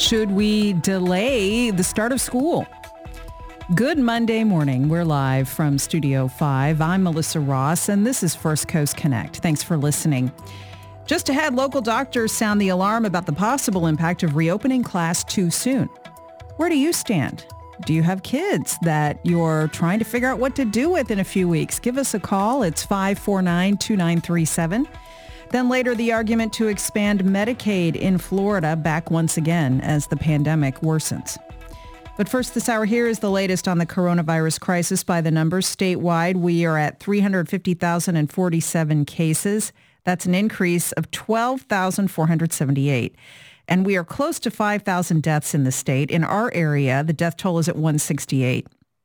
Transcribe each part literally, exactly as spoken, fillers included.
Should we delay the start of school? Good Monday morning. We're live from Studio five. I'm Melissa Ross, and this is First Coast Connect. Thanks for listening. Just ahead, local doctors sound the alarm about the possible impact of reopening class too soon. Where do you stand? Do you have kids that you're trying to figure out what to do with in a few weeks? Give us a call. It's five four nine, two nine three seven. Then later, the argument to expand Medicaid in Florida back once again as the pandemic worsens. But first this hour, here is the latest on the coronavirus crisis by the numbers. Statewide, we are at three hundred fifty thousand forty-seven cases. That's an increase of twelve thousand four hundred seventy-eight. And we are close to five thousand deaths in the state. In our area, the death toll is at one hundred sixty-eight.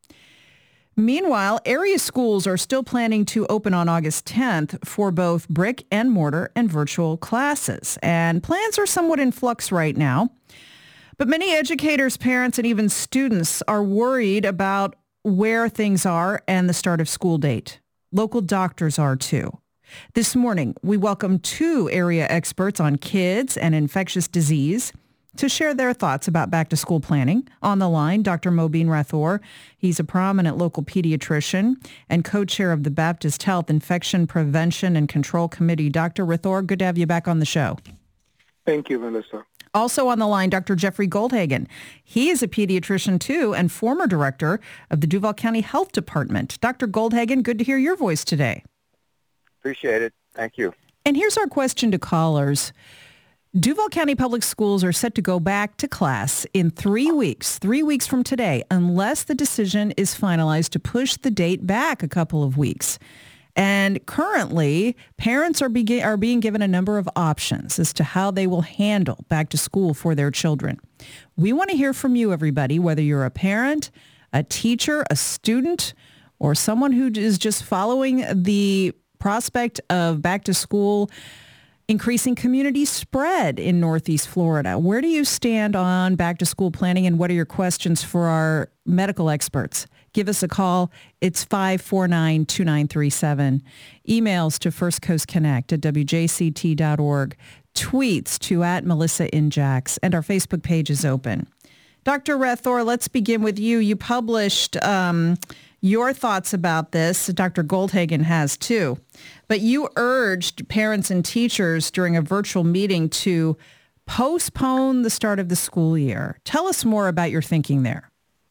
Meanwhile, area schools are still planning to open on August tenth for both brick and mortar and virtual classes. And plans are somewhat in flux right now. But many educators, parents, and even students are worried about where things are and the start of school date. Local doctors are too. This morning, we welcome two area experts on kids and infectious disease to share their thoughts about back-to-school planning. On the line, Doctor Mobeen Rathore. He's a prominent local pediatrician and co-chair of the Baptist Health Infection Prevention and Control Committee. Doctor Rathore, good to have you back on the show. Thank you, Melissa. Also on the line, Doctor Jeffrey Goldhagen. He is a pediatrician, too, and former director of the Duval County Health Department. Doctor Goldhagen, good to hear your voice today. Appreciate it. Thank you. And here's our question to callers. Duval County Public Schools are set to go back to class in three weeks, three weeks from today, unless the decision is finalized to push the date back a couple of weeks. And currently, parents are, begin, are being given a number of options as to how they will handle back to school for their children. We want to hear from you, everybody, whether you're a parent, a teacher, a student, or someone who is just following the prospect of back to school increasing community spread in Northeast Florida. Where do you stand on back to school planning, and what are your questions for our medical experts? Give us a call. It's five four nine, two nine three seven. Emails to First Coast Connect at W J C T dot org. Tweets to at Melissa Injax. And our Facebook page is open. Doctor Rathore, let's begin with you. You published um, your thoughts about this. Doctor Goldhagen has too. But you urged parents and teachers during a virtual meeting to postpone the start of the school year. Tell us more about your thinking there.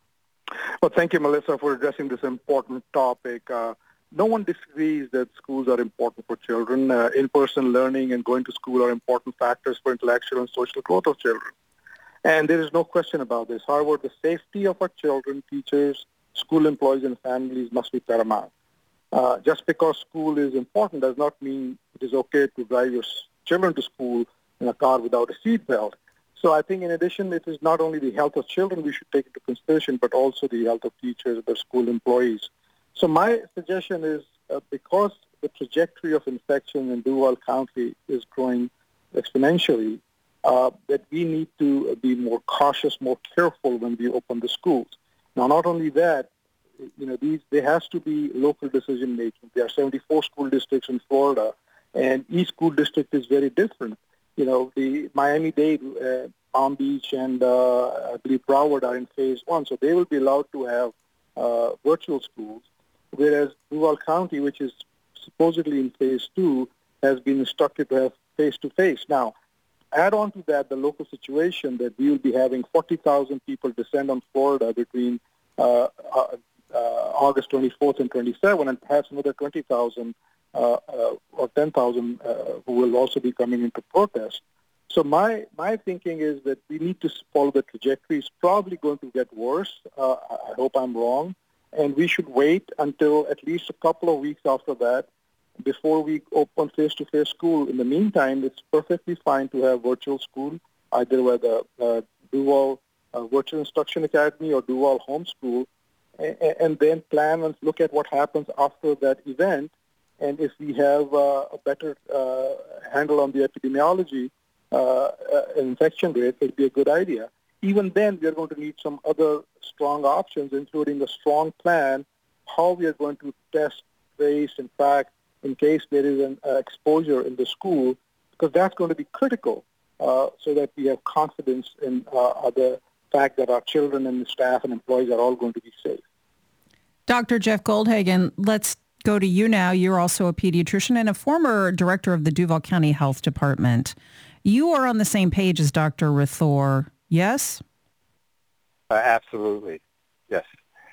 Well, thank you, Melissa, for addressing this important topic. Uh, no one disagrees that schools are important for children. Uh, in-person learning and going to school are important factors for intellectual and social growth of children. And there is no question about this. However, the safety of our children, teachers, school employees, and families must be paramount. Uh, just because school is important does not mean it is okay to drive your children to school in a car without a seatbelt. So I think in addition, it is not only the health of children we should take into consideration, but also the health of teachers and their school employees. So my suggestion is uh, because the trajectory of infection in Duval County is growing exponentially, uh, that we need to be more cautious, more careful when we open the schools. Now, not only that, you know, these there has to be local decision making. There are seventy-four school districts in Florida, and each school district is very different. You know, the Miami-Dade, uh, Palm Beach, and uh, I believe Broward are in phase one, so they will be allowed to have uh, virtual schools, whereas Duval County, which is supposedly in phase two, has been instructed to have face-to-face. Now, add on to that the local situation that we will be having forty thousand people descend on Florida between uh, uh, uh, August twenty-fourth and twenty-seventh, and perhaps another twenty thousand uh, uh, or ten thousand uh, who will also be coming into protest. So my my thinking is that we need to follow the trajectory. It's probably going to get worse. Uh, I hope I'm wrong. And we should wait until at least a couple of weeks after that before we open face-to-face school. In the meantime, it's perfectly fine to have virtual school, either with the uh, Duval uh, Virtual Instruction Academy or Duval Homeschool, and, and then plan and look at what happens after that event. And if we have uh, a better uh, handle on the epidemiology, uh, uh, infection rate, it would be a good idea. Even then, we are going to need some other strong options, including a strong plan, how we are going to test, trace, in fact, in case there is an uh, exposure in the school, because that's going to be critical. uh, so that we have confidence in uh, the fact that our children and the staff and employees are all going to be safe. Doctor Jeff Goldhagen, let's go to you now. You're also a pediatrician and a former director of the Duval County Health Department. You are on the same page as Doctor Rathore, yes? Uh, absolutely, yes.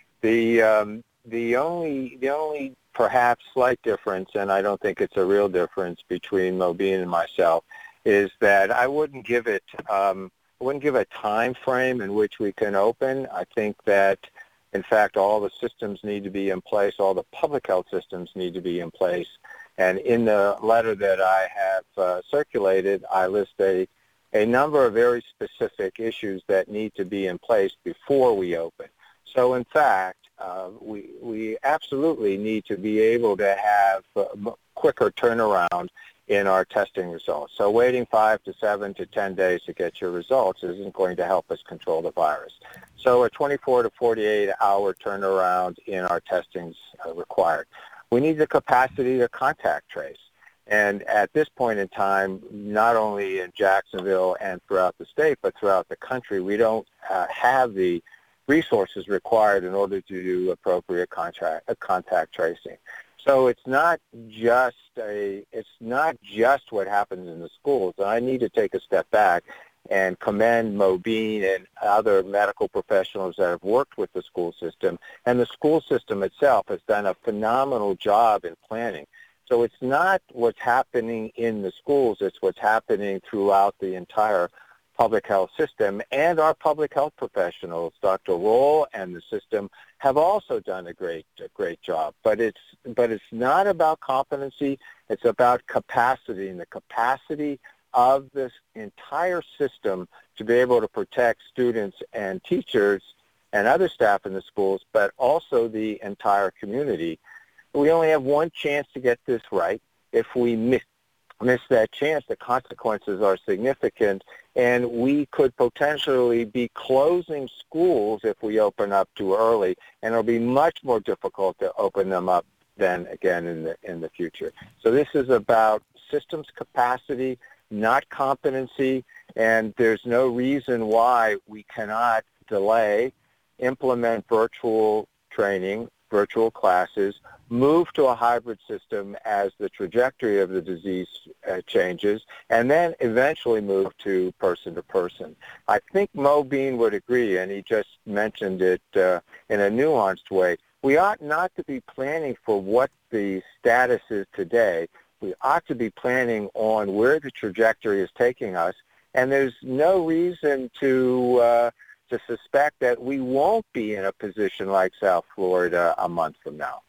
The um, the only the only perhaps slight difference, and I don't think it's a real difference between Mobeen and myself, is that I wouldn't give it um, I wouldn't give a time frame in which we can open. I think that, in fact, all the systems need to be in place. All the public health systems need to be in place. And in the letter that I have uh, circulated, I list a, a number of very specific issues that need to be in place before we open. So, in fact, uh, we, we absolutely need to be able to have a quicker turnaround in our testing results. So waiting five to seven to ten days to get your results isn't going to help us control the virus. So a twenty-four to forty-eight hour turnaround in our testing is uh, required. We need the capacity to contact trace. And at this point in time, not only in Jacksonville and throughout the state, but throughout the country, we don't uh, have the resources required in order to do appropriate contract, uh, contact tracing. So it's not just a, it's not just what happens in the schools. And I need to take a step back and commend Mobeen and other medical professionals that have worked with the school system. And the school system itself has done a phenomenal job in planning. So it's not what's happening in the schools, it's what's happening throughout the entire public health system, and our public health professionals, Doctor Roll and the system, have also done a great, a great job. But it's, but it's not about competency; it's about capacity, and the capacity of this entire system to be able to protect students and teachers and other staff in the schools, but also the entire community. We only have one chance to get this right. If we miss miss that chance, the consequences are significant, and we could potentially be closing schools if we open up too early, and it'll be much more difficult to open them up then again in the in the future. So this is about systems capacity, not competency, and there's no reason why we cannot delay, implement virtual training, virtual classes, move to a hybrid system as the trajectory of the disease uh, changes, and then eventually move to person-to-person. I think Mobeen would agree, and he just mentioned it uh, in a nuanced way. We ought not to be planning for what the status is today. We ought to be planning on where the trajectory is taking us, and there's no reason to uh, to suspect that we won't be in a position like South Florida a month from now.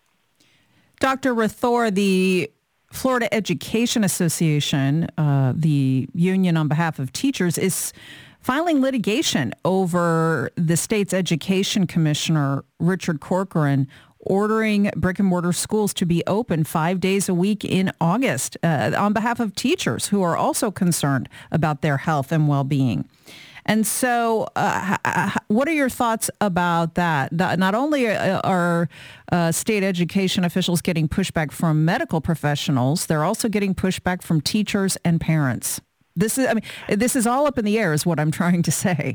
Doctor Rathore, the Florida Education Association, uh, the union on behalf of teachers, is filing litigation over the state's education commissioner, Richard Corcoran, ordering brick and mortar schools to be open five days a week in August uh, on behalf of teachers who are also concerned about their health and well-being. And so uh, what are your thoughts about that? Not only are uh, state education officials getting pushback from medical professionals, they're also getting pushback from teachers and parents. This is, I mean, this is all up in the air is what I'm trying to say.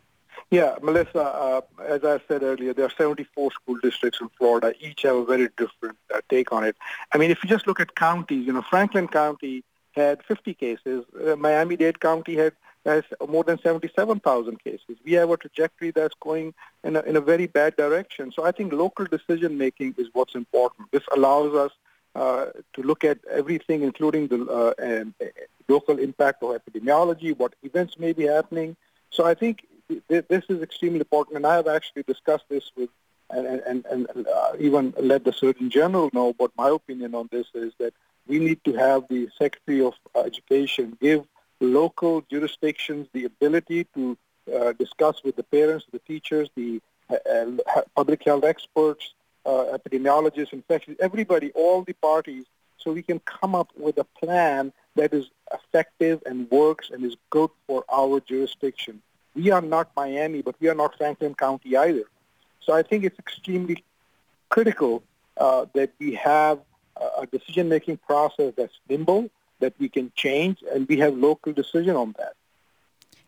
Yeah, Melissa, uh, as I said earlier, there are seventy-four school districts in Florida. Each have a very different uh, take on it. I mean, if you just look at counties, you know, Franklin County had fifty cases. Uh, Miami-Dade County had has more than seventy-seven thousand cases. We have a trajectory that's going in a, in a very bad direction. So I think local decision-making is what's important. This allows us uh, to look at everything, including the uh, um, local impact of epidemiology, what events may be happening. So I think th- this is extremely important, and I have actually discussed this with and, and, and uh, even let the Surgeon General know what my opinion on this is, that we need to have the Secretary of Education give local jurisdictions the ability to uh, discuss with the parents, the teachers, the uh, uh, public health experts, uh, epidemiologists, infectious, everybody, all the parties, so we can come up with a plan that is effective and works and is good for our jurisdiction. We are not Miami, but we are not Franklin County either. So I think it's extremely critical uh, that we have a decision-making process that's nimble, that we can change, and we have local decision on that.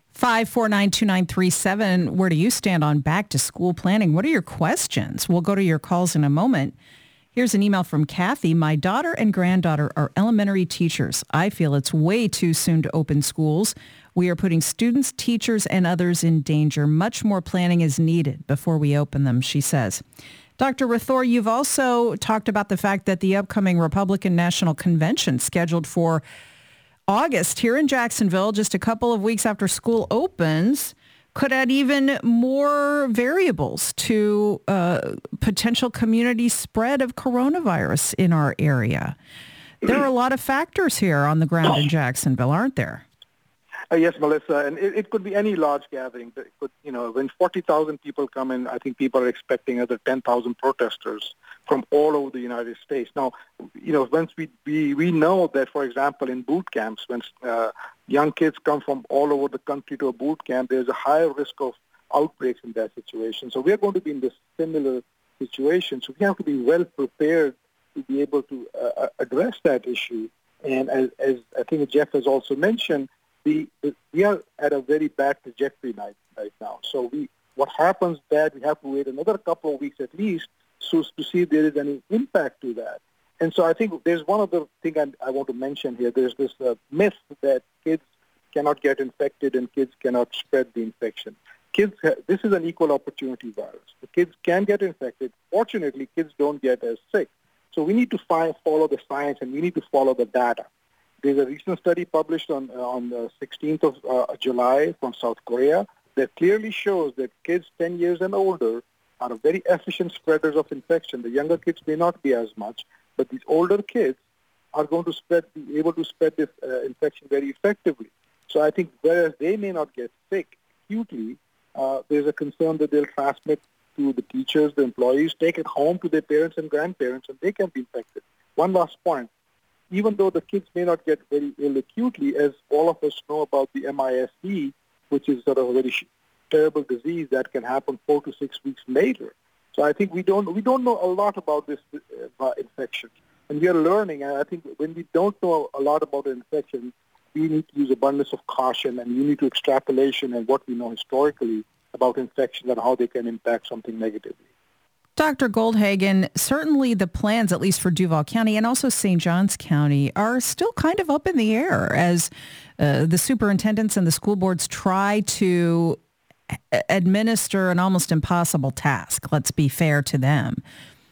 five four nine, two nine three seven. Where do you stand on back to school planning? What are your questions? We'll go to your calls in a moment. Here's an email from Kathy. My daughter and granddaughter are elementary teachers. I feel it's way too soon to open schools. We are putting students, teachers, and others in danger. Much more planning is needed before we open them, she says. Doctor Rathore, you've also talked about the fact that the upcoming Republican National Convention scheduled for August here in Jacksonville, just a couple of weeks after school opens, could add even more variables to uh, potential community spread of coronavirus in our area. There are a lot of factors here on the ground in Jacksonville, aren't there? Uh, yes, Melissa, and it, it could be any large gathering. It could, you know, when forty thousand people come in, I think people are expecting other ten thousand protesters from all over the United States. Now, you know, once we we, we know that, for example, in boot camps, when uh, young kids come from all over the country to a boot camp, there's a higher risk of outbreaks in that situation. So we are going to be in this similar situation. So we have to be well prepared to be able to uh, address that issue. And as, as I think Jeff has also mentioned, the, the, we are at a very bad trajectory right, right now. So we, what happens that we have to wait another couple of weeks at least so to see if there is any impact to that. And so I think there's one other thing I, I want to mention here. There's this uh, myth that kids cannot get infected and kids cannot spread the infection. Kids, ha- this is an equal opportunity virus. The kids can get infected. Fortunately, kids don't get as sick. So we need to find, follow the science, and we need to follow the data. There's a recent study published on uh, on the sixteenth of uh, July from South Korea that clearly shows that kids ten years and older are very efficient spreaders of infection. The younger kids may not be as much, but these older kids are going to spread, be able to spread this uh, infection very effectively. So I think whereas they may not get sick acutely, uh, there's a concern that they'll transmit to the teachers, the employees, take it home to their parents and grandparents, and they can be infected. One last point. Even though the kids may not get very ill acutely, as all of us know about the M I S E, which is sort of a very terrible disease that can happen four to six weeks later. So I think we don't we don't know a lot about this uh, infection, and we are learning. And I think when we don't know a lot about the infection, we need to use abundance of caution, and we need to extrapolation and what we know historically about infections and how they can impact something negatively. Doctor Goldhagen, certainly the plans, at least for Duval County and also Saint Johns County, are still kind of up in the air as uh, the superintendents and the school boards try to administer an almost impossible task. Let's be fair to them.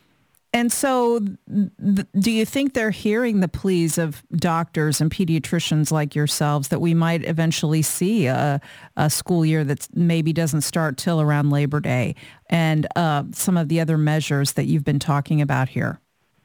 And so th- do you think they're hearing the pleas of doctors and pediatricians like yourselves that we might eventually see a, a school year that maybe doesn't start till around Labor Day and uh, some of the other measures that you've been talking about here?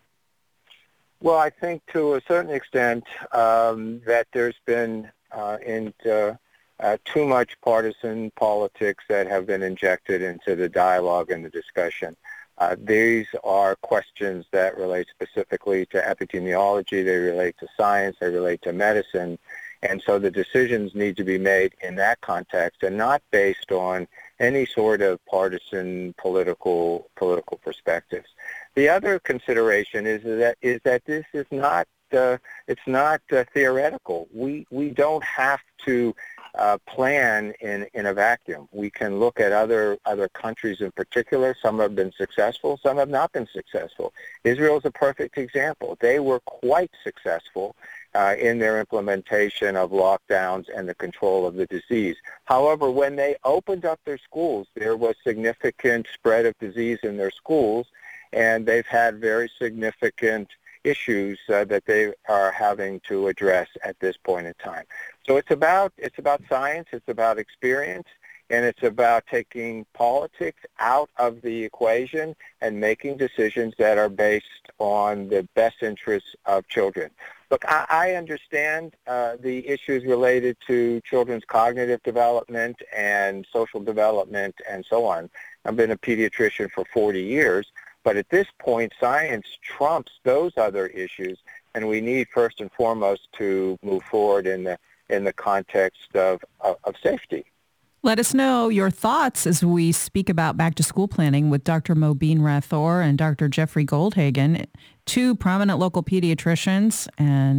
Well, I think to a certain extent um, that there's been uh, in, uh, uh, too much partisan politics that have been injected into the dialogue and the discussion. Uh, these are questions that relate specifically to epidemiology, they relate to science, they relate to medicine, and so the decisions need to be made in that context and not based on any sort of partisan political political perspectives. The other consideration is that is that this is not uh, it's not uh, theoretical. We we don't have to Uh, plan in, in a vacuum. We can look at other other countries in particular. Some have been successful, some have not been successful. Israel is a perfect example. They were quite successful uh, in their implementation of lockdowns and the control of the disease. However, when they opened up their schools, there was significant spread of disease in their schools, and they've had very significant issues uh, that they are having to address at this point in time. So it's about it's about science, it's about experience, and it's about taking politics out of the equation and making decisions that are based on the best interests of children. Look, I, I understand uh, the issues related to children's cognitive development and social development and so on. I've been a pediatrician for forty years. But at this point, science trumps those other issues, and we need first and foremost to move forward in the in the context of, of, of safety. Let us know your thoughts as we speak about back-to-school planning with Doctor Mobeen Rathore and Doctor Jeffrey Goldhagen, two prominent local pediatricians and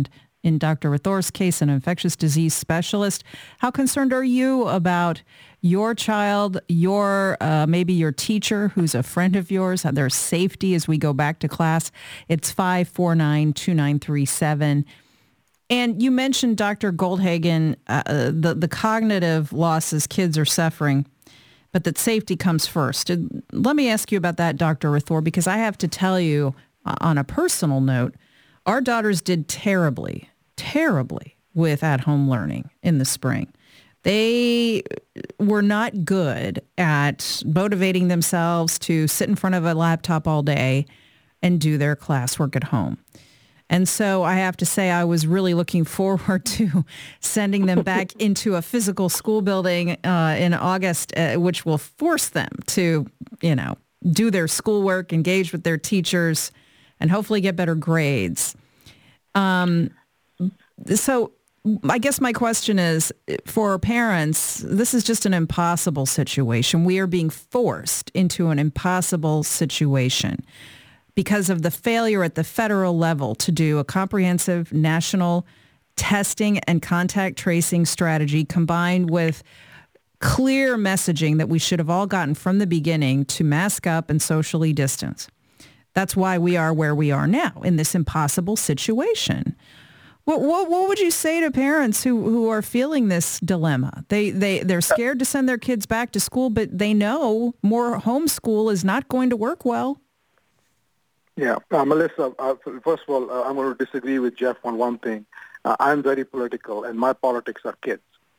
in Doctor Rathor's case, an infectious disease specialist. How concerned are you about your child, your uh, maybe your teacher who's a friend of yours, their safety as we go back to class? It's five four nine, two nine three seven. And you mentioned, Doctor Goldhagen, uh, the, the cognitive losses kids are suffering, but that safety comes first. Let me ask you about that, Doctor Rathor, because I have to tell you, uh, on a personal note, our daughters did terribly, terribly with at-home learning in the spring. They were not good at motivating themselves to sit in front of a laptop all day and do their classwork at home. And so I have to say I was really looking forward to sending them back into a physical school building uh, in August, uh, which will force them to, you know, do their schoolwork, engage with their teachers, and hopefully get better grades. Um, so I guess my question is, for parents, this is just an impossible situation. We are being forced into an impossible situation because of the failure at the federal level to do a comprehensive national testing and contact tracing strategy combined with clear messaging that we should have all gotten from the beginning to mask up and socially distance. That's why we are where we are now in this impossible situation. What, what, what would you say to parents who, who are feeling this dilemma? They, they, they're scared to send their kids back to school, but they know more homeschool is not going to work well. Yeah, uh, Melissa, uh, first of all, uh, I'm going to disagree with Jeff on one thing. Uh, I'm very political, and my politics are kids.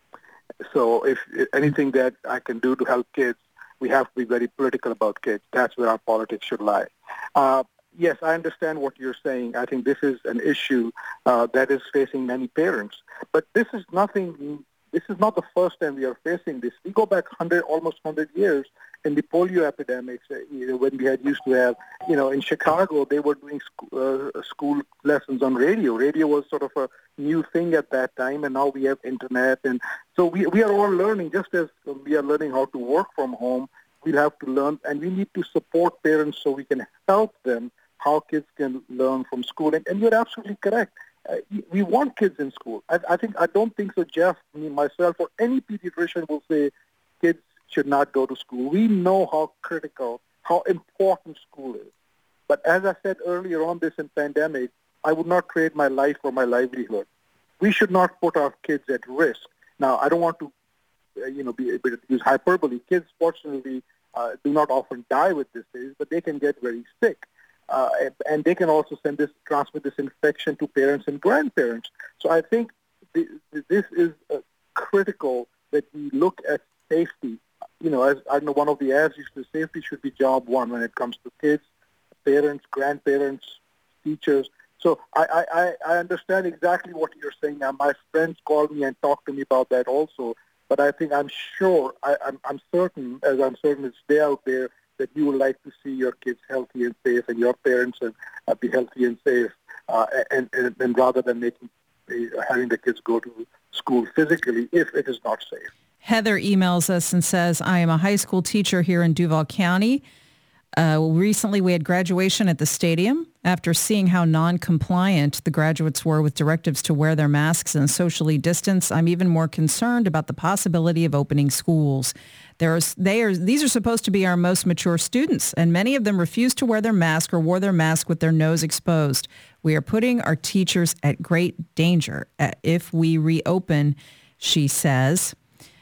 So if, if anything that I can do to help kids, we have to be very political about kids. That's where our politics should lie. Uh, yes, I understand what you're saying. I think this is an issue uh, that is facing many parents. But this is nothing. This is not the first time we are facing this. We go back hundred, almost hundred years in the polio epidemics. Uh, you know, when we had used to have, you know, in Chicago, they were doing sc- uh, school lessons on radio. Radio was sort of a new thing at that time, and now we have internet, and so we we are all learning. Just as we are learning how to work from home, we have to learn, and we need to support parents so we can help them how kids can learn from school. And, and you're absolutely correct. Uh, we want kids in school. I, I think I don't think so. Jeff, me, myself, or any pediatrician will say kids should not go to school. We know how critical, how important school is. But as I said earlier on this in pandemic, I would not trade my life for my livelihood. We should not put our kids at risk. Now, I don't want to, uh, you know, be able to use hyperbole. Kids, fortunately, uh, do not often die with this disease, but they can get very sick. Uh, and, and they can also send this, transmit this infection to parents and grandparents. So I think the, this is uh, critical that we look at safety. You know, as I know one of the ads used to say, safety should be job one when it comes to kids, parents, grandparents, teachers. So I, I, I understand exactly what you're saying. Now, my friends call me and talk to me about that also. But I think I'm sure, I, I'm, I'm certain, as I'm certain it's there out there, that you would like to see your kids healthy and safe, and your parents and uh, be healthy and safe, uh, and, and, and rather than making uh, having the kids go to school physically if it is not safe. Heather emails us and says, I am a high school teacher here in Duval County. Uh, recently, we had graduation at the stadium. After seeing how non-compliant the graduates were with directives to wear their masks and socially distance, I'm even more concerned about the possibility of opening schools. There's, they are, these are supposed to be our most mature students, and many of them refused to wear their mask or wore their mask with their nose exposed. We are putting our teachers at great danger if we reopen, she says.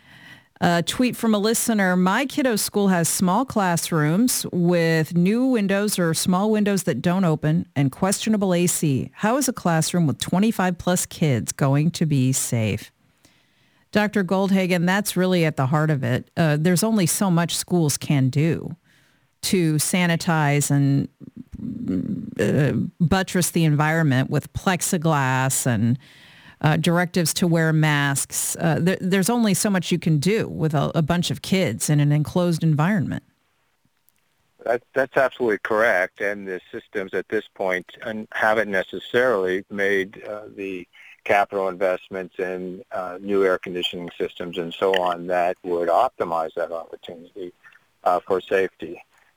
A tweet from a listener, my kiddo's school has small classrooms with new windows or small windows that don't open and questionable A C. How is a classroom with twenty-five plus kids going to be safe? Doctor Goldhagen, that's really at the heart of it. Uh, there's only so much schools can do to sanitize and uh, buttress the environment with plexiglass and Uh, directives to wear masks. Uh, there, there's only so much you can do with a, a bunch of kids in an enclosed environment. That, that's absolutely correct. And the systems at this point haven't necessarily made uh, the capital investments in uh, new air conditioning systems and so on that would optimize that opportunity uh, for safety.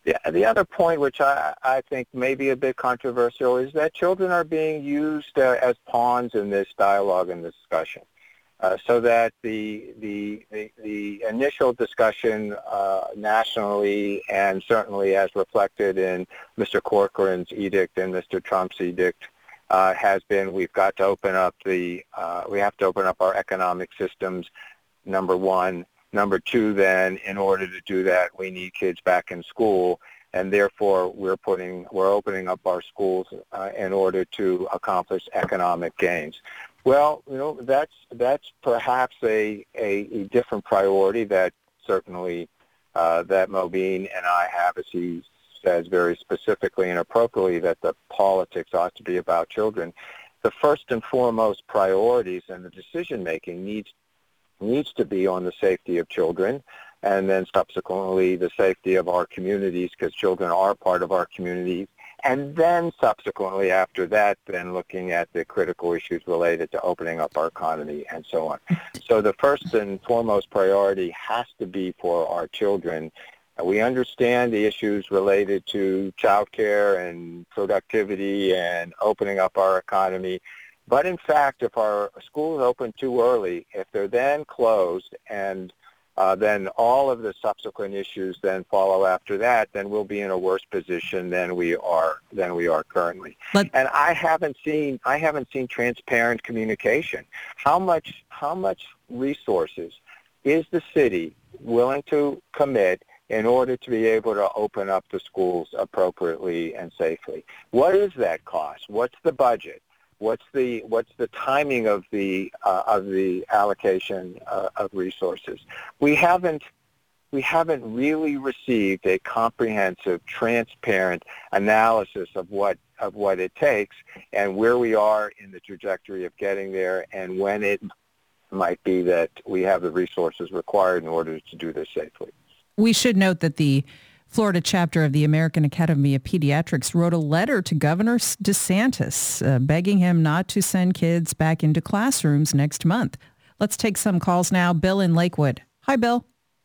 Yeah, the other point, which I, I think may be a bit controversial, is that children are being used uh, as pawns in this dialogue and discussion. Uh, so that the, the the the initial discussion uh, nationally and certainly as reflected in Mister Corcoran's edict and Mister Trump's edict uh, has been we've got to open up the uh, we have to open up our economic systems. Number one, number two. Then, in order to do that, we need kids back in school, and therefore we're putting we're opening up our schools uh, in order to accomplish economic gains. Well, you know, that's that's perhaps a, a, a different priority that certainly uh, that Mobeen and I have, as he says very specifically and appropriately, that the politics ought to be about children. The first and foremost priorities and the decision-making needs needs to be on the safety of children, and then subsequently the safety of our communities, because children are part of our communities. And then subsequently after that, then looking at the critical issues related to opening up our economy and so on. So the first and foremost priority has to be for our children. We understand the issues related to child care and productivity and opening up our economy. But in fact, if our schools open too early, if they're then closed and Uh, then all of the subsequent issues then follow after that, then we'll be in a worse position than we are than we are currently. But, and I haven't seen I haven't seen transparent communication. How much how much resources is the city willing to commit in order to be able to open up the schools appropriately and safely? What is that cost? What's the budget? What's the what's the timing of the uh, of the allocation uh, of resources? We haven't we haven't really received a comprehensive, transparent analysis of what of what it takes and where we are in the trajectory of getting there, and when it might be that we have the resources required in order to do this safely. We should note that the Florida chapter of the American Academy of Pediatrics wrote a letter to Governor DeSantis uh, begging him not to send kids back into classrooms next month. Let's take some calls now. Bill in Lakewood. Hi, Bill.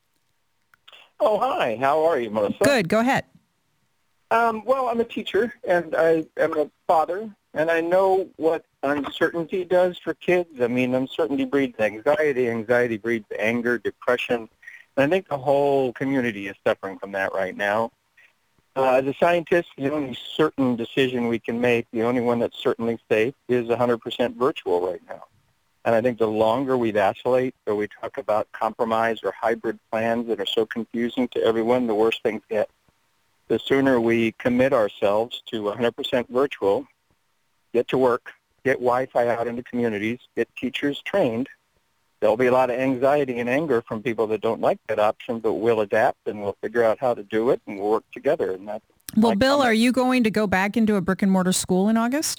Oh, hi. How are you, Melissa? Good. Go ahead. Um, well, I'm a teacher, and I am a father, and I know what uncertainty does for kids. I mean, uncertainty breeds anxiety. Anxiety breeds anger, depression. And I think the whole community is suffering from that right now. Uh, as a scientist, the only certain decision we can make, the only one that's certainly safe, is one hundred percent virtual right now. And I think the longer we vacillate or we talk about compromise or hybrid plans that are so confusing to everyone, the worse things get. The sooner we commit ourselves to one hundred percent virtual, get to work, get Wi-Fi out into communities, get teachers trained, there'll be a lot of anxiety and anger from people that don't like that option, but we'll adapt and we'll figure out how to do it and we'll work together. And that's well, Bill, comment. Are you going to go back into a brick and mortar school in August?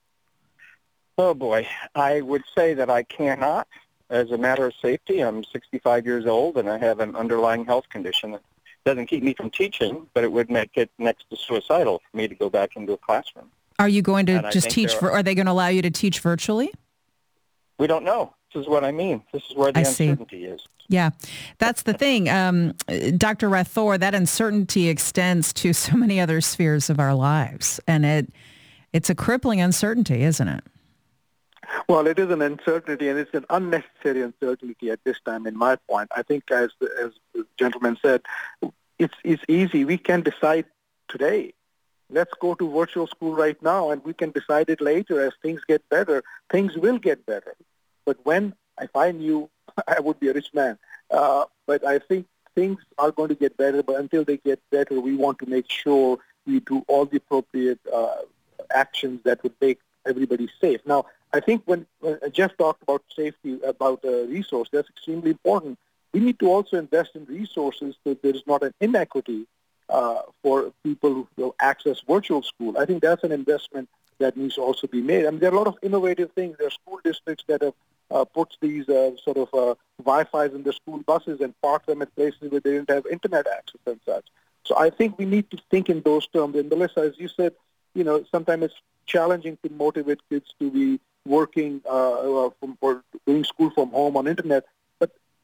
Oh, boy. I would say that I cannot. As a matter of safety, I'm sixty-five years old and I have an underlying health condition that doesn't keep me from teaching, but it would make it next to suicidal for me to go back into a classroom. Are you going to and just teach, are, are they going to allow you to teach virtually? We don't know. This is what I mean. This is where the I uncertainty see. is. Yeah, that's the thing. Um, Doctor Rathor, that uncertainty extends to so many other spheres of our lives. And it it's a crippling uncertainty, isn't it? Well, it is an uncertainty, and it's an unnecessary uncertainty at this time, in my point. I think, as as the gentleman said, it's, it's easy. We can decide today. Let's go to virtual school right now, and we can decide it later as things get better. Things will get better. But when, if I knew, I would be a rich man. Uh, but I think things are going to get better. But until they get better, we want to make sure we do all the appropriate uh, actions that would make everybody safe. Now, I think when, when Jeff talked about safety, about uh, resource, that's extremely important. We need to also invest in resources so there is not an inequity uh, for people who will access virtual school. I think that's an investment that needs to also be made. I mean, there are a lot of innovative things. There are school districts that have uh, put these uh, sort of uh, Wi-Fi's in their school buses and park them at places where they didn't have internet access and such. So I think we need to think in those terms. And Melissa, as you said, you know, sometimes it's challenging to motivate kids to be working uh, from, or doing school from home on internet. But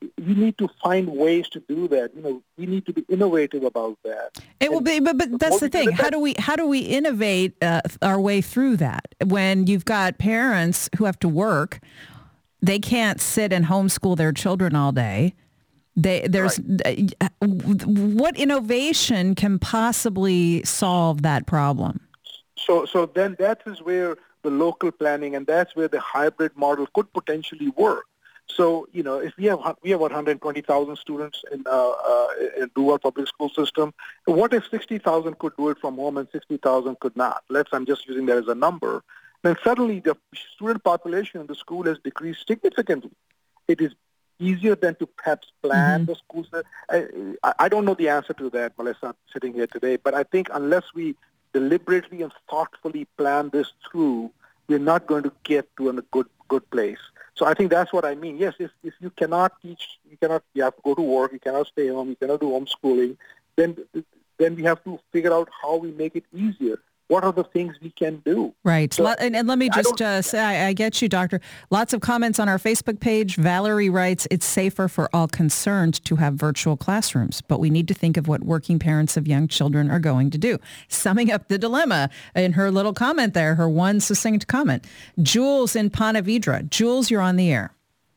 we need to find ways to do that. You know, we need to be innovative about that. It will be, but, but that's the thing. How do we how do we innovate uh, our way through that when you've got parents who have to work? They can't sit and homeschool their children all day. They, there's right. What innovation can possibly solve that problem? So, so then that is where the local planning, and that's where the hybrid model could potentially work. So, you know, if we have we have one hundred twenty thousand students in uh, uh, in Duval public school system, what if sixty thousand could do it from home and sixty thousand could not? Let's I'm just using that as a number. Then suddenly the student population in the school has decreased significantly. It is easier than to perhaps plan mm-hmm. the schools. I, I don't know the answer to that, Melissa, sitting here today, but I think unless we deliberately and thoughtfully plan this through, we're not going to get to a good good place. So I think that's what I mean. Yes, if, if you cannot teach, you cannot, you have to go to work, you cannot stay home, you cannot do homeschooling, then then we have to figure out how we make it easier. What are the things we can do? Right. So, and, and let me just uh, say, I, I get you, Doctor. Lots of comments on our Facebook page. Valerie writes, it's safer for all concerned to have virtual classrooms, but we need to think of what working parents of young children are going to do. Summing up the dilemma in her little comment there, her one succinct comment. Jules in Ponte Vedra. Jules, you're on the air.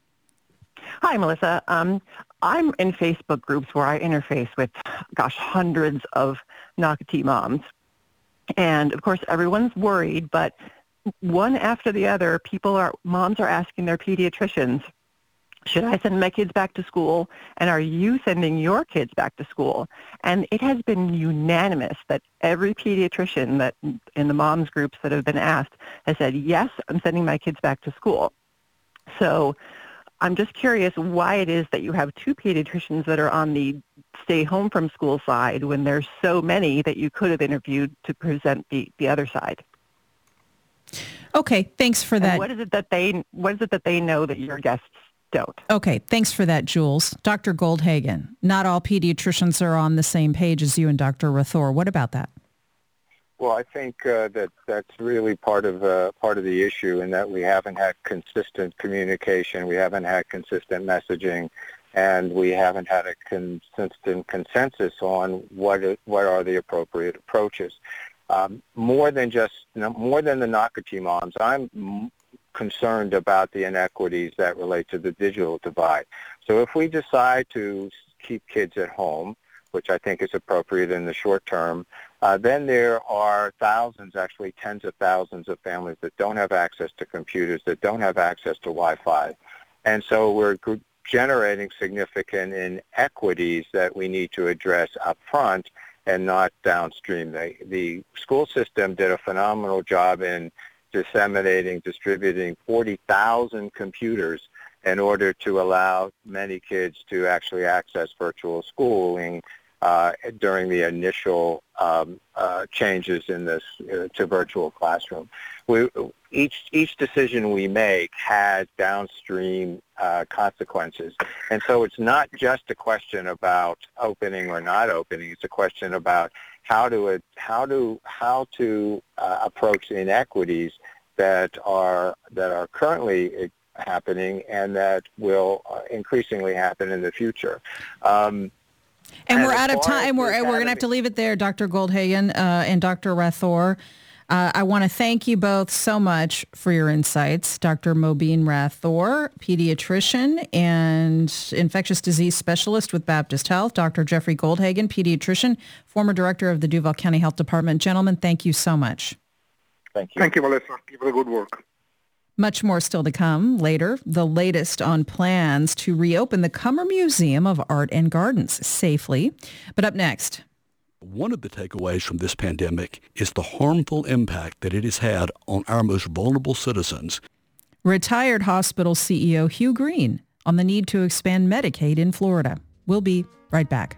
Hi, Melissa. Um, I'm in Facebook groups where I interface with, gosh, hundreds of Nocatee moms. And, of course, everyone's worried, but one after the other, people are, moms are asking their pediatricians, should I send my kids back to school? And are you sending your kids back to school? And it has been unanimous that every pediatrician that in the moms groups that have been asked has said, yes, I'm sending my kids back to school. So I'm just curious why it is that you have two pediatricians that are on the stay home from school side when there's so many that you could have interviewed to present the, the other side. Okay, thanks for that. And what is it that they what is it that they know that your guests don't? Okay, thanks for that, Jules. Doctor Goldhagen, not all pediatricians are on the same page as you and Doctor Rathore. What about that? Well, I think uh, that that's really part of uh, part of the issue, in that we haven't had consistent communication, we haven't had consistent messaging, and we haven't had a consistent consensus on what it, what are the appropriate approaches. Um, more than just you know, more than the Nocatee moms, I'm m- concerned about the inequities that relate to the digital divide. So if we decide to keep kids at home, which I think is appropriate in the short term, uh, then there are thousands, actually tens of thousands of families that don't have access to computers, that don't have access to Wi-Fi. And so we're g- generating significant inequities that we need to address up front and not downstream. The, the school system did a phenomenal job in disseminating, distributing forty thousand computers in order to allow many kids to actually access virtual schooling uh, during the initial um, uh, changes in this uh, to virtual classroom. We, each each decision we make has downstream uh, consequences, and so it's not just a question about opening or not opening. It's a question about how to it, how to how to uh, approach inequities that are that are currently happening and that will uh, increasingly happen in the future. Um, and, and we're out of time. We're we're going to have to leave it there, Doctor Goldhagen uh, and Doctor Rathore. Uh, I want to thank you both so much for your insights. Doctor Mobeen Rathore, pediatrician and infectious disease specialist with Baptist Health. Doctor Jeffrey Goldhagen, pediatrician, former director of the Duval County Health Department. Gentlemen, thank you so much. Thank you. Thank you, Melissa. Keep up the good work. Much more still to come later. The latest on plans to reopen the Cummer Museum of Art and Gardens safely. But up next. One of the takeaways from this pandemic is the harmful impact that it has had on our most vulnerable citizens. Retired hospital C E O Hugh Green on the need to expand Medicaid in Florida. We'll be right back.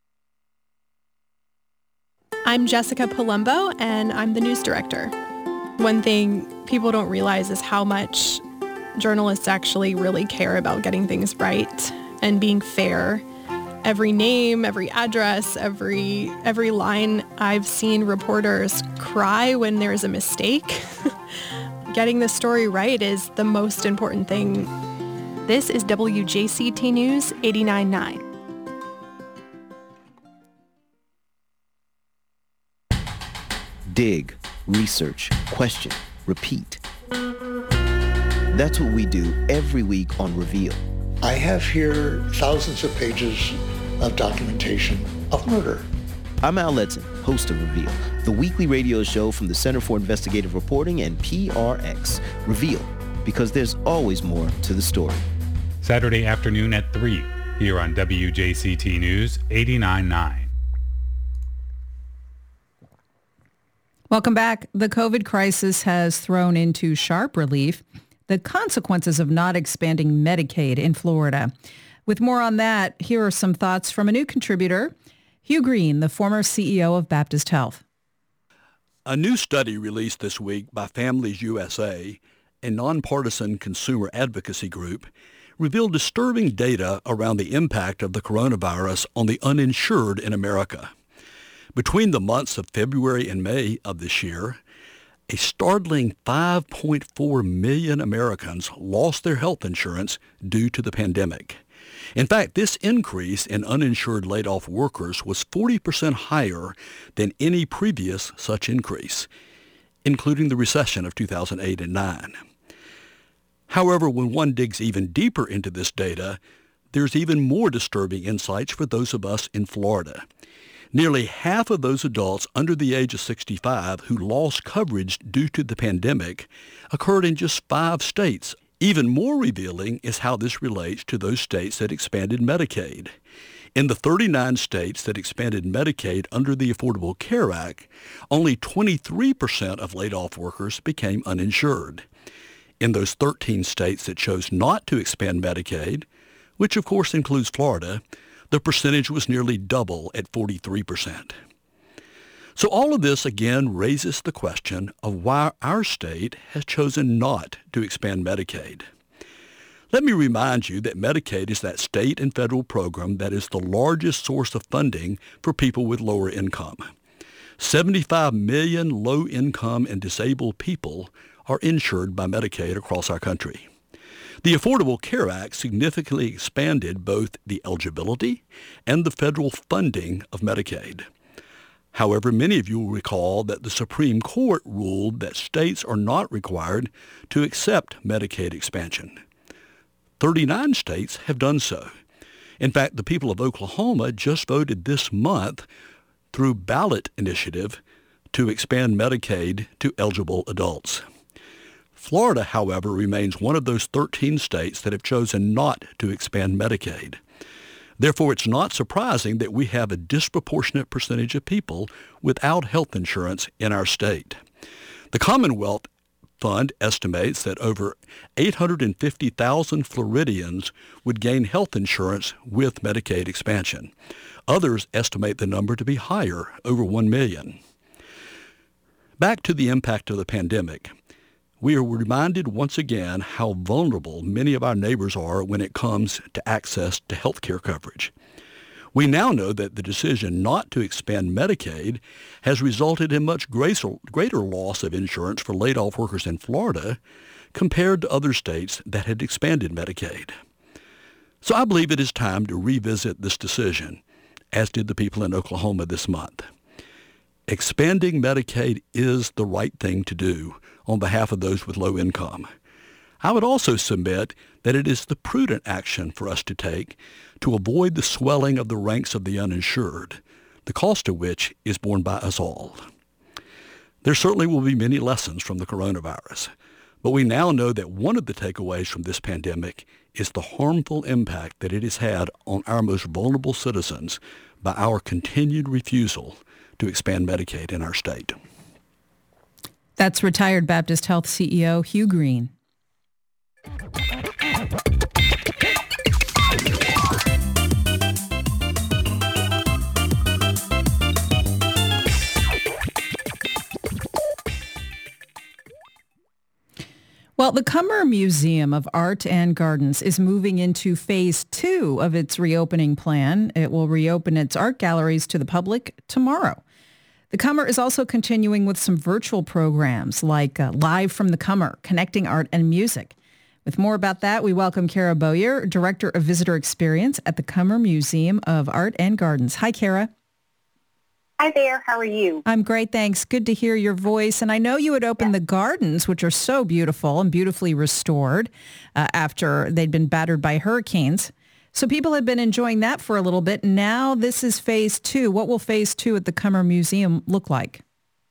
I'm Jessica Palumbo, and I'm the news director. one thing people don't realize is how much journalists actually really care about getting things right and being fair. Every name, every address, every every line, I've seen reporters cry when there's a mistake. Getting the story right is the most important thing. This is W J C T News eighty-nine point nine. Dig, research, question, repeat. That's what we do every week on Reveal. I have here thousands of pages of documentation of murder. I'm Al Letson, host of Reveal, the weekly radio show from the Center for Investigative Reporting and P R X. Reveal, because there's always more to the story. Saturday afternoon at three, here on W J C T News eighty-nine point nine. Welcome back. The COVID crisis has thrown into sharp relief the consequences of not expanding Medicaid in Florida. With more on that, here are some thoughts from a new contributor, Hugh Green, the former C E O of Baptist Health. A new study released this week by Families U S A, a nonpartisan consumer advocacy group, revealed disturbing data around the impact of the coronavirus on the uninsured in America. Between the months of February and May of this year, a startling five point four million Americans lost their health insurance due to the pandemic. In fact, this increase in uninsured laid-off workers was forty percent higher than any previous such increase, including the recession of two thousand eight and nine. However, when one digs even deeper into this data, there's even more disturbing insights for those of us in Florida. Nearly half of those adults under the age of sixty-five who lost coverage due to the pandemic occurred in just five states. Even more revealing is how this relates to those states that expanded Medicaid. In the thirty-nine states that expanded Medicaid under the Affordable Care Act, only twenty-three percent of laid-off workers became uninsured. In those thirteen states that chose not to expand Medicaid, which of course includes Florida, the percentage was nearly double at forty-three percent. So all of this again raises the question of why our state has chosen not to expand Medicaid. Let me remind you that Medicaid is that state and federal program that is the largest source of funding for people with lower income. seventy-five million low-income and disabled people are insured by Medicaid across our country. The Affordable Care Act significantly expanded both the eligibility and the federal funding of Medicaid. However, many of you will recall that the Supreme Court ruled that states are not required to accept Medicaid expansion. thirty-nine states have done so. In fact, the people of Oklahoma just voted this month through ballot initiative to expand Medicaid to eligible adults. Florida, however, remains one of those thirteen states that have chosen not to expand Medicaid. Therefore, it's not surprising that we have a disproportionate percentage of people without health insurance in our state. The Commonwealth Fund estimates that over eight hundred fifty thousand Floridians would gain health insurance with Medicaid expansion. Others estimate the number to be higher, over one million. Back to the impact of the pandemic. We are reminded once again how vulnerable many of our neighbors are when it comes to access to health care coverage. We now know that the decision not to expand Medicaid has resulted in much greater, greater loss of insurance for laid-off workers in Florida compared to other states that had expanded Medicaid. So I believe it is time to revisit this decision, as did the people in Oklahoma this month. Expanding Medicaid is the right thing to do on behalf of those with low income. I would also submit that it is the prudent action for us to take to avoid the swelling of the ranks of the uninsured, the cost of which is borne by us all. There certainly will be many lessons from the coronavirus, but we now know that one of the takeaways from this pandemic is the harmful impact that it has had on our most vulnerable citizens by our continued refusal to expand Medicaid in our state. That's retired Baptist Health C E O Hugh Green. Well, the Cummer Museum of Art and Gardens is moving into phase two of its reopening plan. It will reopen its art galleries to the public tomorrow. The Cummer is also continuing with some virtual programs like uh, Live from the Cummer, Connecting Art and Music. With more about that, we welcome Kara Bowyer, Director of Visitor Experience at the Cummer Museum of Art and Gardens. Hi, Kara. Hi there. How are you? I'm great, thanks. Good to hear your voice. And I know you had opened yeah. the gardens, which are so beautiful and beautifully restored uh, after they'd been battered by hurricanes. So people had been enjoying that for a little bit. Now this is phase two. What will phase two at the Cummer Museum look like?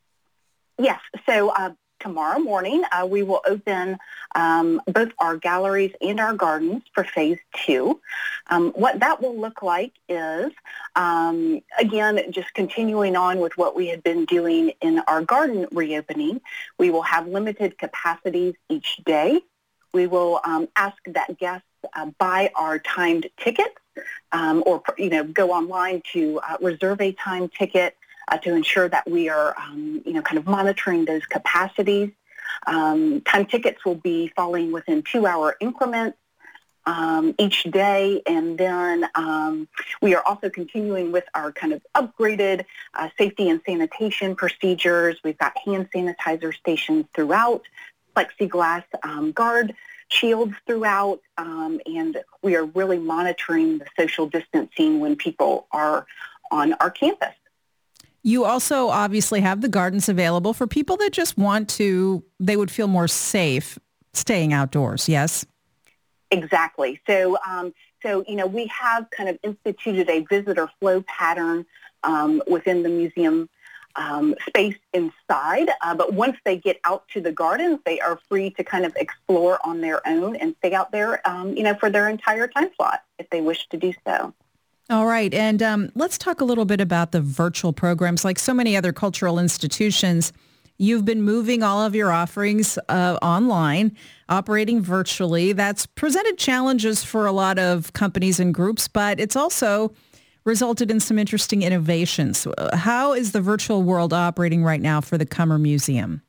Yes. So uh, tomorrow morning, uh, we will open um, both our galleries and our gardens for phase two. Um, what that will look like is, um, again, just continuing on with what we had been doing in our garden reopening. We will have limited capacities each day. We will um, ask that guests uh, buy our timed tickets um, or, you know, go online to uh, reserve a timed ticket uh, to ensure that we are, um, you know, kind of monitoring those capacities. Um, time tickets will be falling within two-hour increments um, each day, and then um, we are also continuing with our kind of upgraded uh, safety and sanitation procedures. We've got hand sanitizer stations throughout, plexiglass um, guard shields throughout, um, and we are really monitoring the social distancing when people are on our campus. You also obviously have the gardens available for people that just want to, they would feel more safe staying outdoors, yes? Exactly. So, um, so you know, we have kind of instituted a visitor flow pattern um, within the museum um, space inside, uh, but once they get out to the gardens, they are free to kind of explore on their own and stay out there, um, you know, for their entire time slot if they wish to do so. All right. And um, let's talk a little bit about the virtual programs. Like so many other cultural institutions, you've been moving all of your offerings uh, online, operating virtually. That's presented challenges for a lot of companies and groups, but it's also resulted in some interesting innovations. How is the virtual world operating right now for the Cummer Museum?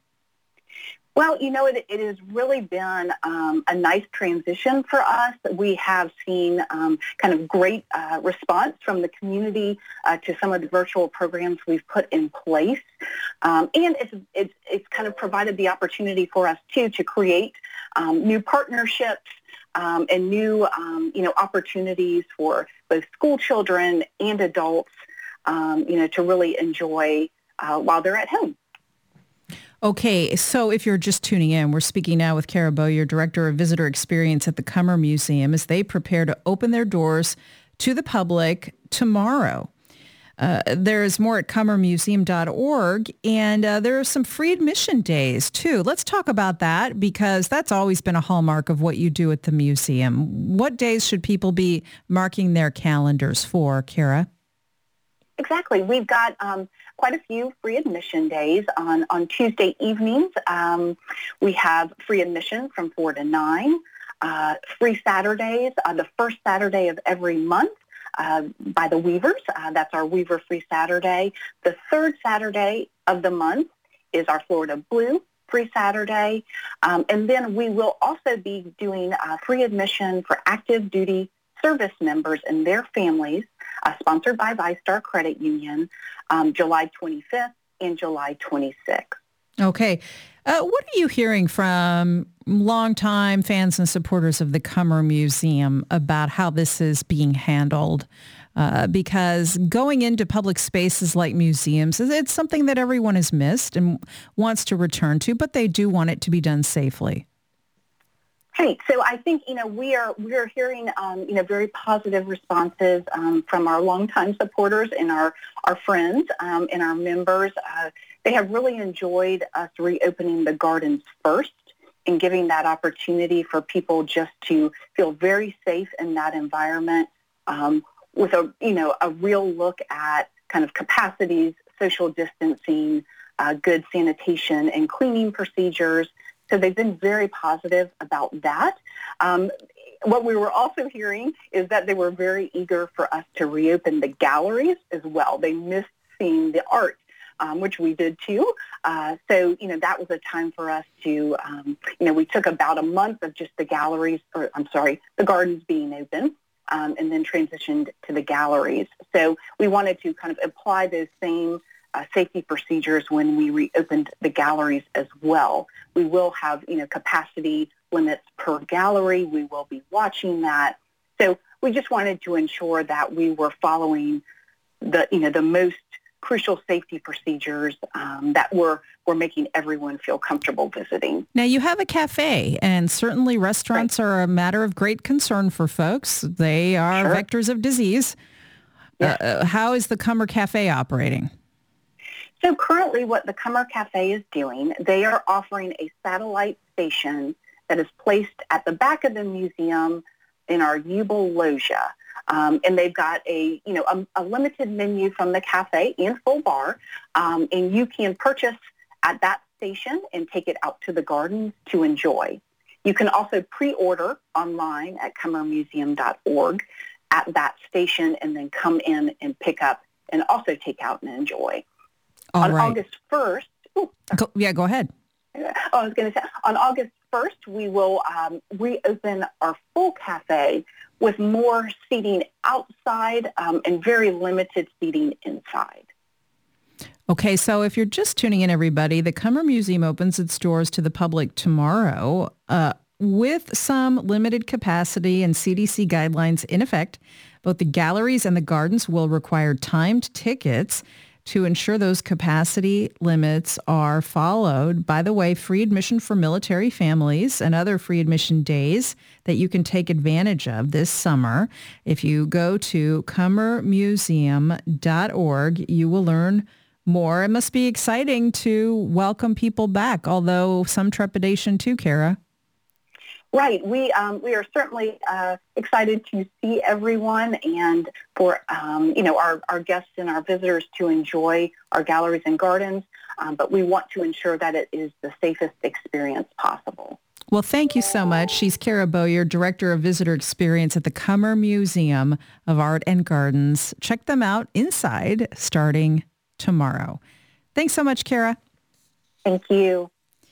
Well, you know, it, it has really been um, a nice transition for us. We have seen um, kind of great uh, response from the community uh, to some of the virtual programs we've put in place. Um, and it's, it's, it's kind of provided the opportunity for us, too, to create um, new partnerships um, and new, um, you know, opportunities for both school children and adults, um, you know, to really enjoy uh, while they're at home. Okay, so if you're just tuning in, we're speaking now with Kara Bowyer, Director of Visitor Experience at the Cummer Museum, as they prepare to open their doors to the public tomorrow. Uh, there's more at cummer museum dot org, and uh, there are some free admission days, too. Let's talk about that, because that's always been a hallmark of what you do at the museum. What days should people be marking their calendars for, Kara? Exactly. We've got um, quite a few free admission days. On, on Tuesday evenings, um, we have free admission from four to nine. Uh, free Saturdays, uh, the first Saturday of every month uh, by the Weavers. Uh, that's our Weaver Free Saturday. The third Saturday of the month is our Florida Blue Free Saturday. Um, and then we will also be doing uh, free admission for active duty service members and their families, uh, sponsored by VyStar Credit Union, um, July twenty-fifth and July twenty-sixth. Okay. Uh, what are you hearing from longtime fans and supporters of the Cummer Museum about how this is being handled? Uh, because going into public spaces like museums, it's something that everyone has missed and wants to return to, but they do want it to be done safely. Right. So I think, you know, we are we are hearing, um, you know, very positive responses um, from our longtime supporters and our, our friends um, and our members. Uh, they have really enjoyed us reopening the gardens first and giving that opportunity for people just to feel very safe in that environment um, with a, you know, a real look at kind of capacities, social distancing, uh, good sanitation and cleaning procedures. So they've been very positive about that. Um, what we were also hearing is that they were very eager for us to reopen the galleries as well. They missed seeing the art um, which we did too. Uh, so, you know, that was a time for us to, um, you know, we took about a month of just the galleries, or I'm sorry, the gardens being open, um, and then transitioned to the galleries. So we wanted to kind of apply those same uh, safety procedures when we reopened the galleries as well. We will have, you know, capacity limits per gallery. We will be watching that. So we just wanted to ensure that we were following the, you know, the most crucial safety procedures um, that were, were making everyone feel comfortable visiting. Now, you have a cafe, and certainly restaurants right. are a matter of great concern for folks. They are sure. vectors of disease. Yes. Uh, how is the Cummer Cafe operating? So currently what the Cummer Cafe is doing, they are offering a satellite station that is placed at the back of the museum in our Jubel Loggia. Um, and they've got a, you know, a, a limited menu from the cafe and full bar, um, and you can purchase at that station and take it out to the gardens to enjoy. You can also pre-order online at cummer museum dot org at that station and then come in and pick up and also take out and enjoy. All on right. August first, ooh, go, yeah, go ahead. Oh, I was going to say, on August first, we will um, reopen our full cafe with more seating outside um, and very limited seating inside. Okay, so if you're just tuning in, everybody, the Cummer Museum opens its doors to the public tomorrow uh, with some limited capacity and C D C guidelines in effect. Both the galleries and the gardens will require timed tickets to ensure those capacity limits are followed. By the way, free admission for military families and other free admission days that you can take advantage of this summer. If you go to cummer museum dot org, you will learn more. It must be exciting to welcome people back, although some trepidation too, Kara. Right. We um, we are certainly uh, excited to see everyone and for, um, you know, our, our guests and our visitors to enjoy our galleries and gardens, um, but we want to ensure that it is the safest experience possible. Well, thank you so much. She's Kara Bowyer, Director of Visitor Experience at the Cummer Museum of Art and Gardens. Check them out inside starting tomorrow. Thanks so much, Kara. Thank you.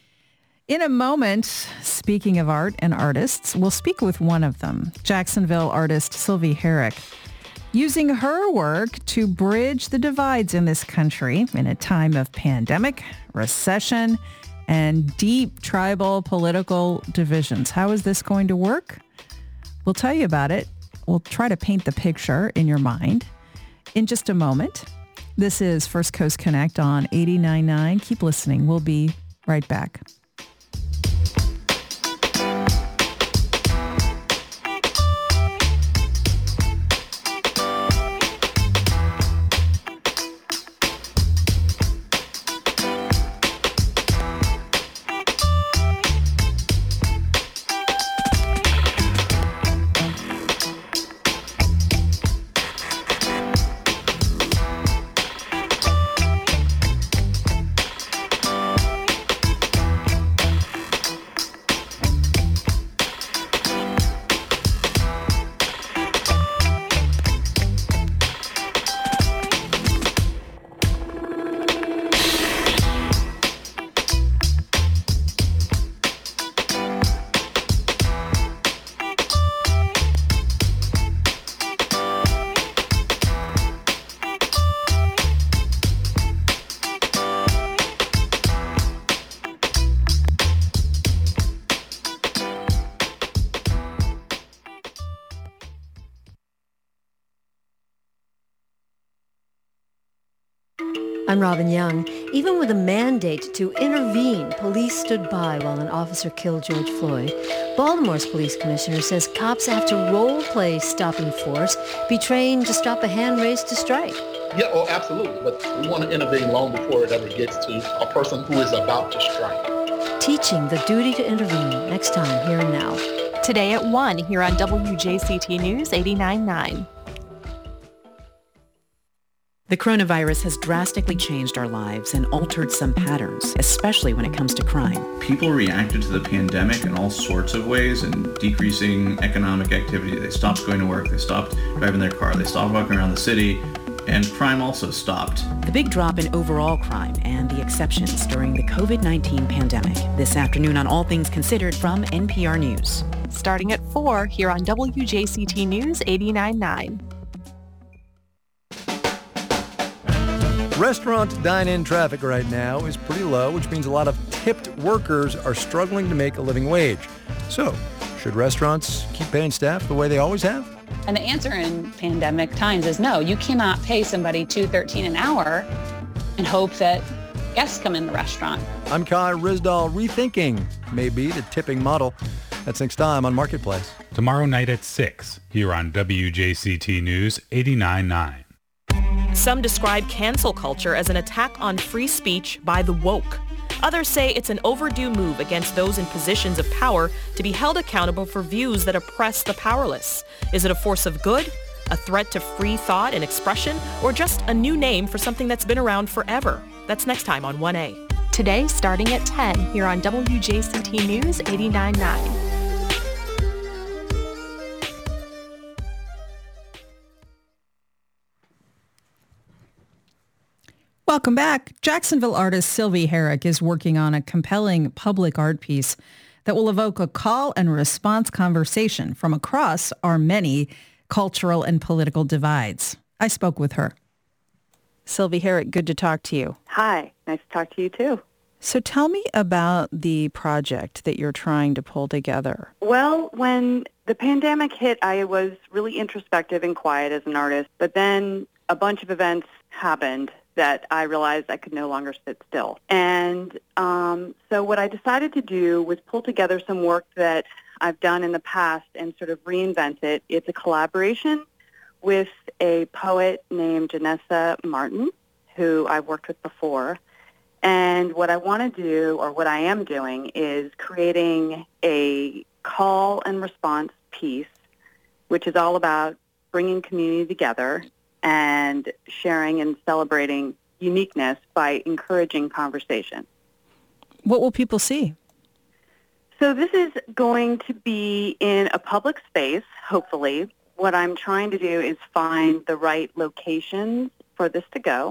In a moment, speaking of art and artists, we'll speak with one of them, Jacksonville artist Sylvie Herrick, using her work to bridge the divides in this country in a time of pandemic, recession, and deep tribal political divisions. How is this going to work? We'll tell you about it. We'll try to paint the picture in your mind in just a moment. This is First Coast Connect on eighty-nine point nine. Keep listening. We'll be right back. I'm Robin Young. Even with a mandate to intervene, police stood by while an officer killed George Floyd. Baltimore's police commissioner says cops have to role play stopping force, be trained to stop a hand raised to strike. Yeah, oh, absolutely. But we want to intervene long before it ever gets to a person who is about to strike. Teaching the duty to intervene next time, Here and Now. Today at one here on W J C T News eighty-nine point nine. The coronavirus has drastically changed our lives and altered some patterns, especially when it comes to crime. People reacted to the pandemic in all sorts of ways, and decreasing economic activity. They stopped going to work, they stopped driving their car, they stopped walking around the city, and crime also stopped. The big drop in overall crime and the exceptions during the covid nineteen pandemic. This afternoon on All Things Considered from N P R News. Starting at four here on W J C T News eighty-nine point nine. Restaurant dine-in traffic right now is pretty low, which means a lot of tipped workers are struggling to make a living wage. So, should restaurants keep paying staff the way they always have? And the answer in pandemic times is no. You cannot pay somebody two dollars and thirteen cents an hour and hope that guests come in the restaurant. I'm Kai Ryssdal, rethinking maybe the tipping model. That's next time on Marketplace. Tomorrow night at six, here on W J C T News eighty-nine point nine. Some describe cancel culture as an attack on free speech by the woke. Others say it's an overdue move against those in positions of power to be held accountable for views that oppress the powerless. Is it a force of good, a threat to free thought and expression, or just a new name for something that's been around forever? That's next time on one A. Today, starting at ten, here on W J C T News eighty-nine point nine. Welcome back. Jacksonville artist Sylvie Herrick is working on a compelling public art piece that will evoke a call and response conversation from across our many cultural and political divides. I spoke with her. Sylvie Herrick, good to talk to you. Hi, nice to talk to you too. So tell me about the project that you're trying to pull together. Well, when the pandemic hit, I was really introspective and quiet as an artist, but then a bunch of events happened that I realized I could no longer sit still. And um, so what I decided to do was pull together some work that I've done in the past and sort of reinvent it. It's a collaboration with a poet named Janessa Martin, who I've worked with before. And what I want to do, or what I am doing, is creating a call and response piece, which is all about bringing community together and sharing and celebrating uniqueness by encouraging conversation. What will people see? So this is going to be in a public space, hopefully. What I'm trying to do is find the right locations for this to go.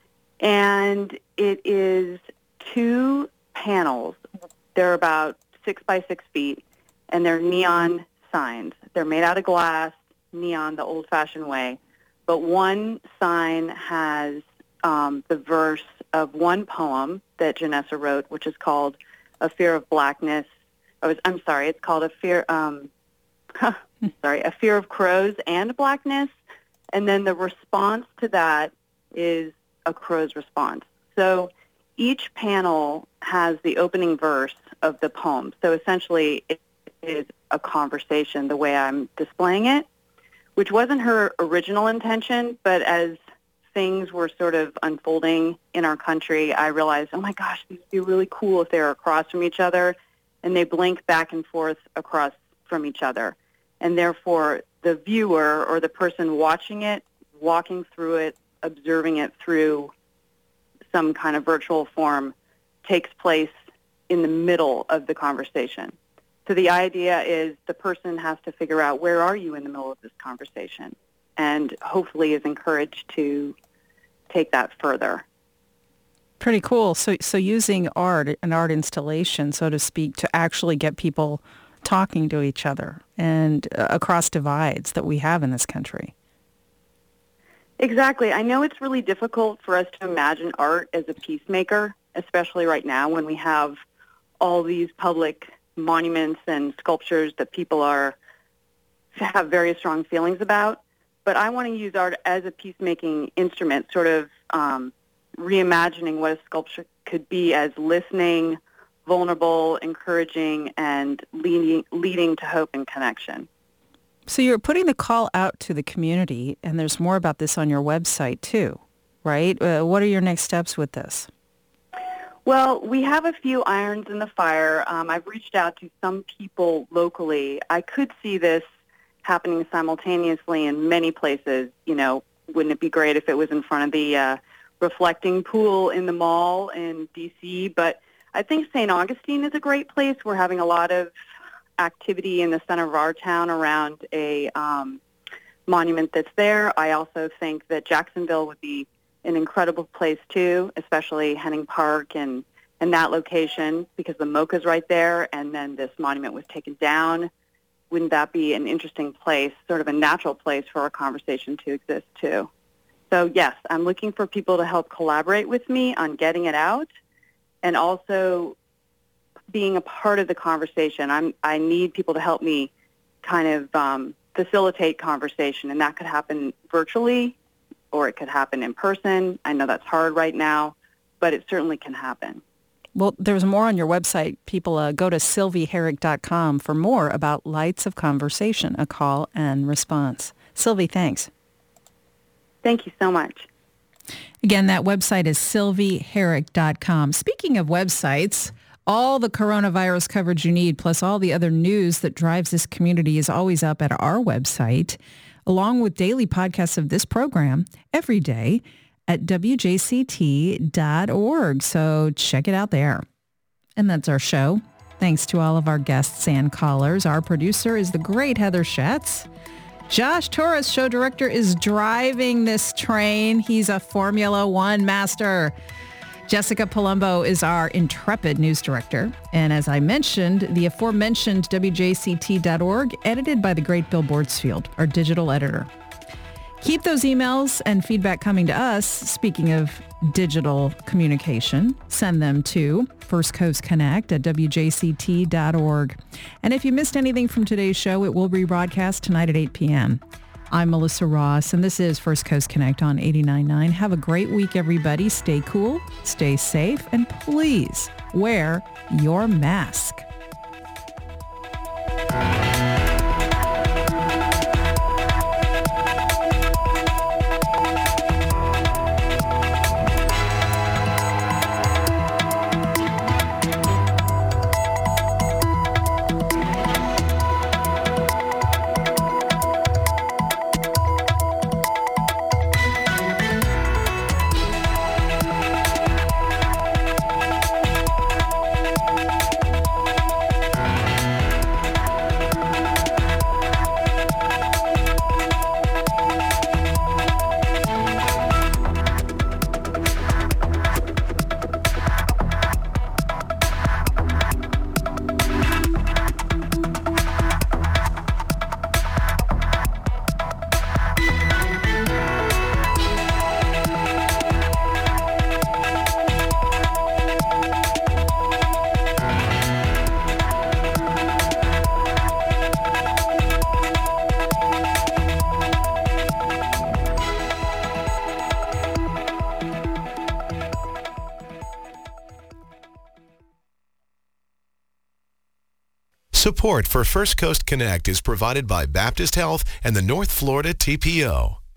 And it is two panels. They're about six by six feet, and they're neon signs. They're made out of glass, neon the old-fashioned way. But one sign has um, the verse of one poem that Janessa wrote, which is called A Fear of Blackness. Oh, I'm sorry, it's called A Fear, um, sorry, A Fear of Crows and Blackness. And then the response to that is a crow's response. So each panel has the opening verse of the poem. So essentially it is a conversation the way I'm displaying it, which wasn't her original intention, but as things were sort of unfolding in our country, I realized, oh my gosh, these would be really cool if they were across from each other, and they blink back and forth across from each other. And therefore, the viewer or the person watching it, walking through it, observing it through some kind of virtual form, takes place in the middle of the conversation. So the idea is the person has to figure out, where are you in the middle of this conversation? And hopefully is encouraged to take that further. Pretty cool. So so using art, an art installation, so to speak, to actually get people talking to each other and uh, across divides that we have in this country. Exactly. I know it's really difficult for us to imagine art as a peacemaker, especially right now when we have all these public monuments and sculptures that people are have very strong feelings about. But I want to use art as a peacemaking instrument, sort of um, reimagining what a sculpture could be as listening, vulnerable, encouraging, and leading, leading to hope and connection. So you're putting the call out to the community, and there's more about this on your website too, right? Uh, what are your next steps with this? Well, we have a few irons in the fire. Um, I've reached out to some people locally. I could see this happening simultaneously in many places. You know, wouldn't it be great if it was in front of the uh, reflecting pool in the mall in D C? But I think Saint Augustine is a great place. We're having a lot of activity in the center of our town around a um, monument that's there. I also think that Jacksonville would be an incredible place too, especially Henning Park and, and that location, because the MoCA's right there, and then this monument was taken down. Wouldn't that be an interesting place, sort of a natural place for our conversation to exist too? So yes, I'm looking for people to help collaborate with me on getting it out, and also being a part of the conversation. I'm, I need people to help me kind of um, facilitate conversation, and that could happen virtually or it could happen in person. I know that's hard right now, but it certainly can happen. Well, there's more on your website. People uh, go to sylvie herrick dot com for more about Lights of Conversation, a call and response. Sylvie, thanks. Thank you so much. Again, that website is sylvie herrick dot com. Speaking of websites, all the coronavirus coverage you need, plus all the other news that drives this community, is always up at our website, along with daily podcasts of this program every day at w j c t dot org. So check it out there. And that's our show. Thanks to all of our guests and callers. Our producer is the great Heather Schatz. Josh Torres, show director, is driving this train. He's a Formula One master. Jessica Palumbo is our intrepid news director. And as I mentioned, the aforementioned w j c t dot org, edited by the great Bill Bordsfield, our digital editor. Keep those emails and feedback coming to us. Speaking of digital communication, send them to First Coast Connect at w j c t dot org. And if you missed anything from today's show, it will be rebroadcast tonight at eight p.m. I'm Melissa Ross, and this is First Coast Connect on eighty-nine point nine. Have a great week, everybody. Stay cool, stay safe, and please wear your mask. Support for First Coast Connect is provided by Baptist Health and the North Florida T P O.